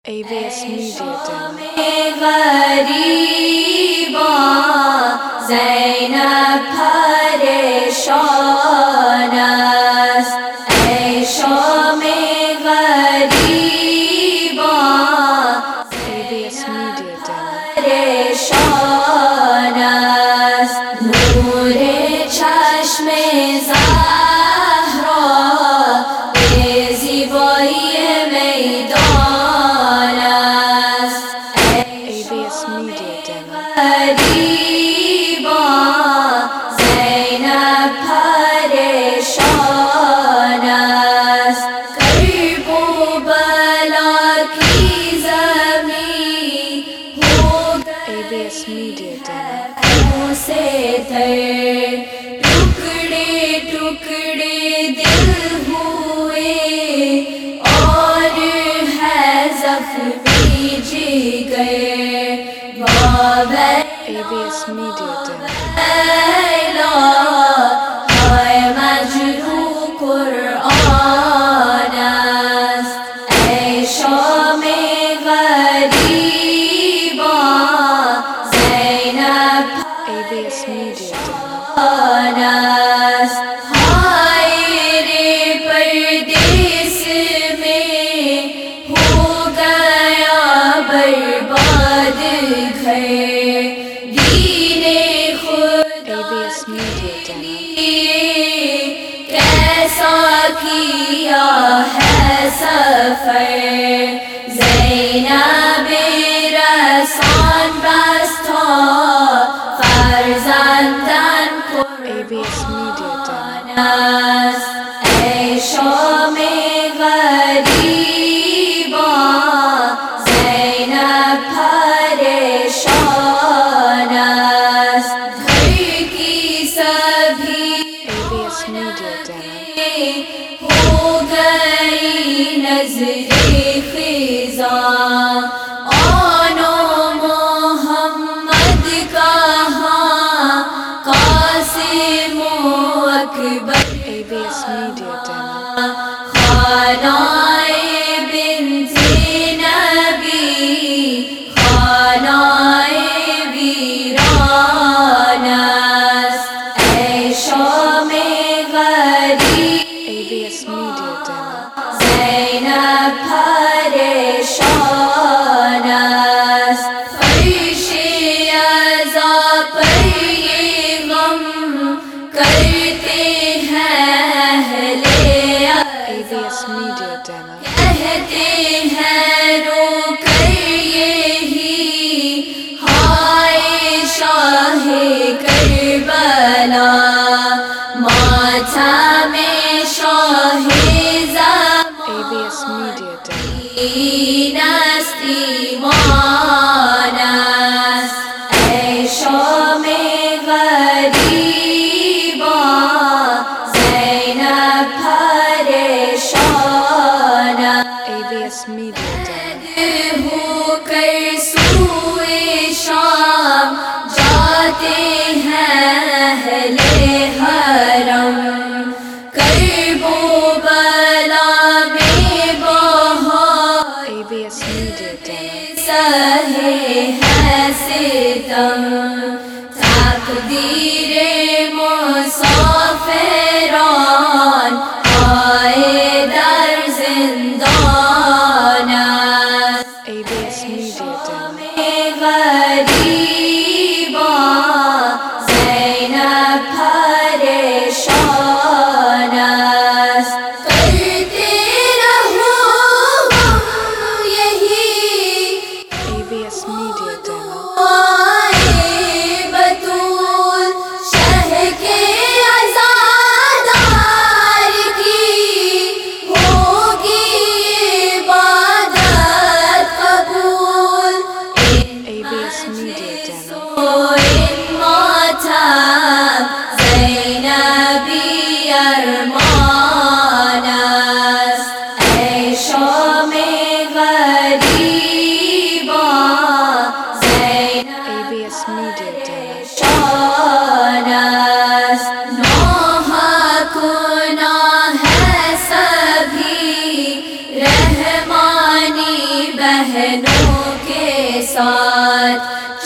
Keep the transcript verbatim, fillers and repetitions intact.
A B S Media Demo. غریبان زینب پریشان است، ای شام غریبان A B S Media Demo. پریشان است. نور چشم زهرا به زیبایی میدان است، A B S Media Demo. غریبان زینب پریشان است. کرب و بلا کی زمین ہو A B S Media Demo. گئے سے تر، ٹکڑے ٹکڑے دل ہوئے اور ہے زخمی جگر. بابا A B S Media Demo. لیلا ہائے مجروح قرآن است، ای شام غریبان زینب A B S Media Demo. پریشان است. ہائے رے پردیس میں ہو گیا برباد گھر، دین خود A B S Media Demo. کیسا کیا ہے سفر. زینب رسان بستا فرزندن A B S Media Demo. است، ای شام غریبان زینب پریشان است. گھر کی سبھی A B S Media Demo. ہو گئی نظر خزاں. آنو محمد کہاں، قاسم و اکبر A B S Media Demo. خانائے بنت نبی خانائے ویران است، ای شام غریب A B S Media Demo. زینب پریشان است. فرش عزا پر یہ غم کرتے ہیں اہل A B S Media Demo. کہتے ہیں رو کر یہی ہائے شاہ کربلا. ماتم شاہ A B S Media Demo. زمین است ایمان است، ای شام غریبان زینب پریشان A B S Media Demo. ہو کر سوئے شام جاتے ہیں اہل حرم. کرب و بلا میں بہت A B S Media Demo. سہے ہے ستم. تقدیر مسافران آئے در زندان است، A B S Media Demo. غریبان زینب پریشان است. کرتے رہو ہم یہی A B S Media Demo. آئے بطول شہ کے عزادار کی ہوگی عبادت قبول. A B S Media Demo. ان ماتم زینبی ارمان است، ای شام غریبان زینب A B S Media Demo. شان است. ناحق گناہ ہے سبھی رحمانی بہن بہنوں کے ساتھ